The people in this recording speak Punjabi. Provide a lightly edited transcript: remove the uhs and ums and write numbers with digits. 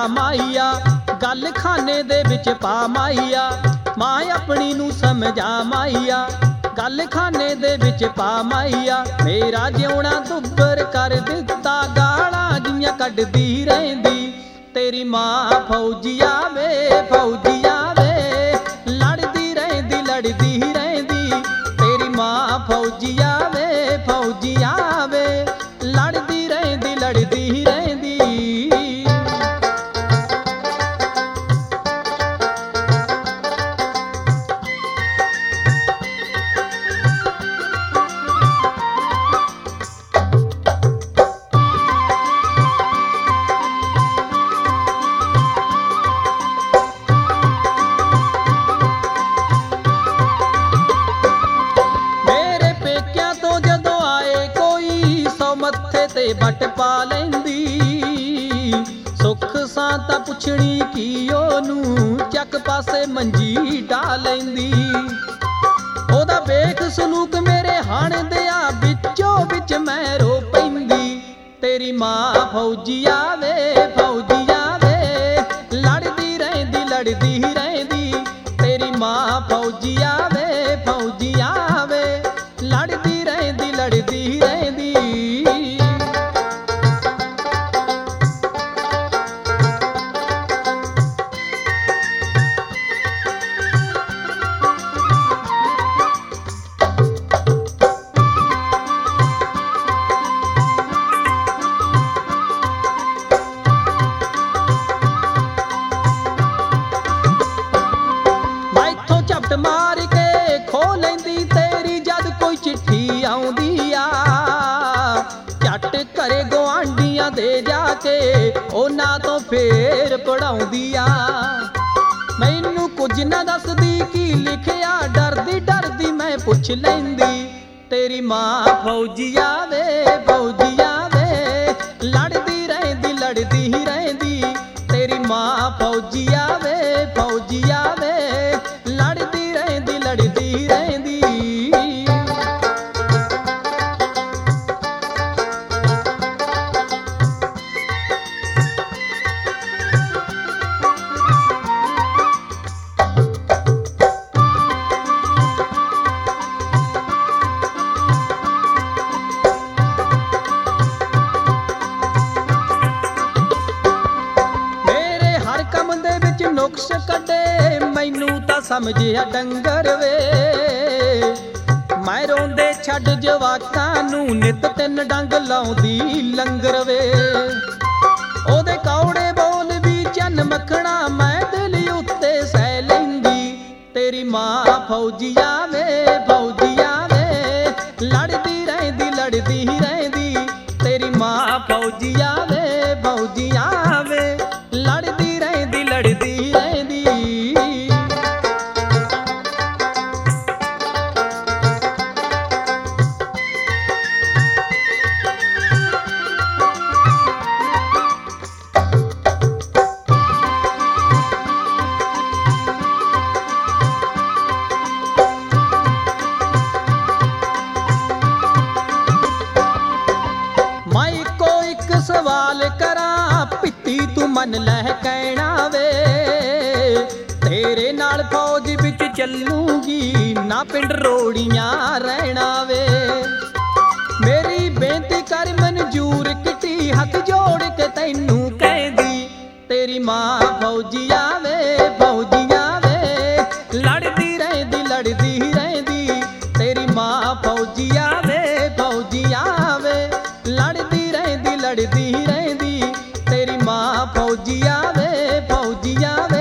ਮਾਈਆ, ਗੱਲ ਖਾਨੇ ਦੇ ਵਿੱਚ ਪਾ ਮਾਈਆ। ਮਾਂ ਆਪਣੀ ਨੂੰ ਸਮਝਾ ਮਾਈਆ, ਗੱਲ ਖਾਨੇ ਦੇ ਵਿੱਚ ਪਾ ਮਾਈਆ। ਮੇਰਾ ਜਿਉਣਾ ਦੁੱਬਰ ਕਰ ਦਿੱਤਾ, ਗਾਲਾਂ ਜੀਆਂ ਕੱਢਦੀ ਰਹਿੰਦੀ ਤੇਰੀ ਮਾਂ ਫੌਜੀਆ ਵੇ, ਫੌਜੀਆ ਵੇ। ਲੜਦੀ ਰਹਿੰਦੀ ਤੇਰੀ ਮਾਂ ਫੌਜੀਆ ਵੇ, ਫੌਜੀਆ ਵੇ। ਲੜਦੀ ਰਹਿੰਦੀ ਮੱਥੇ ਤੇ ਵੱਟ ਪਾ ਲੈਂਦੀ। ਸੁੱਖ ਸਾਂ ਤਾਂ ਪੁੱਛਣੀ ਕੀ ਉਹਨੂੰ, ਚੱਕ ਪਾਸੇ ਮੰਜੀ ਢਾ ਲੈਂਦੀ। ਉਹਦਾ ਵੇਖ ਸਲੂਕ ਮੇਰੇ ਹਾਣ ਦਿਆ, ਵਿੱਚੋਂ ਵਿੱਚ ਮੈਂ ਰੋ ਪੈਂਦੀ ਤੇਰੀ ਮਾਂ ਫੌਜੀਆ ਵੇ, ਫੌਜੀਆ ਵੇ। ਲੜਦੀ ਰਹਿੰਦੀ ਤੇਰੀ ਮਾਂ ਫੌਜੀਆ ਵੇ, ਫੌਜੀਆ ਵੇ। ਲੜਦੀ ਰਹਿੰਦੀ ਮਾਰ ਕੇ ਖੋ ਲੈਂਦੀ ਤੇਰੀ ਜਦ ਕੋਈ ਚਿੱਠੀ ਆਉਂਦੀ ਆ। ਝੱਟ ਘਰੇ ਗੁਆਂਢੀਆਂ ਦੇ ਜਾ ਕੇ ਉਹਨਾਂ ਤੋਂ ਫੇਰ ਪੜਾਉਂਦੀ ਆ। ਮੈਨੂੰ ਕੁਝ ਨਾ ਦੱਸਦੀ ਕੀ ਲਿਖਿਆ, ਡਰਦੀ ਮੈਂ ਪੁੱਛ ਲੈਂਦੀ ਤੇਰੀ ਮਾਂ ਫੌਜੀਆ ਵੇ, ਫੌਜੀਆ ਵੇ। ਲੜਦੀ ਰਹਿੰਦੀ ਤੇਰੀ ਮਾਂ ਫੌਜੀਆ ਵੇ, ਫੌਜੀਆ ਵੇ। ਲੜਦੀ ਰਹਿੰਦੀ ਮੇਰੇ ਹਰ ਕੰਮ ਦੇ ਵਿੱਚ ਨੁਕਸ ਕੱਢੇ, ਮੈਨੂੰ ਤਾਂ ਸਮਝਿਆ ਡੰਗਰ ਵੇ। ਮੈਂ ਰੋਂਦੇ ਛੱਡ ਜਵਾਕਾਂ ਨੂੰ, ਨਿਤ 3 ਡੰਗ ਲਾਉਂਦੀ ਲੰਗਰ ਵੇ। ਉਹਦੇ ਕੌੜੇ ਬੋਲ ਵੀ ਚੰਨ ਮੱਖਣਾ, ਮੈਂ ਦਿਲ ਉੱਤੇ ਸਹਿ ਲੈਂਦੀ ਤੇਰੀ ਮਾਂ ਫੌਜੀਆ ਵੇ, ਫੌਜੀਆ ਵੇ। ਲੜਦੀ ਰਹਿੰਦੀ ਤੇਰੀ ਮਾਂ ਫੌਜੀਆ ਵੇ, ਫੌਜੀਆ ਵੇ। ਲੜਦੀ ਰਹਿੰਦੀ ਮੈਂ ਇੱਕੋ ਇੱਕ ਸਵਾਲ ਕਰਾਂ, ਪਿੱਤੀ ਤੂੰ ਮੰਨ ਲੈ ਕਹਿਣਾ ਵੇ। ਤੇਰੇ ਨਾਲ ਫੌਜ ਵਿੱਚ ਚੱਲੂਗੀ, ਨਾ ਪਿੰਡ ਰੋੜੀਆਂ ਰਹਿਣਾ ਵੇ। ਮੇਰੀ ਬੇਨਤੀ ਕਰ ਮਨਜ਼ੂਰ ਕਿੱਟੀ, ਹੱਥ ਜੋੜ ਕੇ ਤੈਨੂੰ ਕਹਿੰਦੀ ਤੇਰੀ ਮਾਂ ਫੌਜੀਆ ਵੇ, ਫੌਜੀਆ ਵੇ। ਲੜਦੀ ਰਹਿੰਦੀ ਤੇਰੀ ਮਾਂ ਫੌਜੀਆ ਵੇ, ਫੌਜੀਆ ਵੇ। ਲੜਦੀ ਰਹਿੰਦੀ ਤੇਰੀ ਮਾਂ ਫੌਜੀਆ ਵੇ, ਫੌਜੀਆ ਵੇ।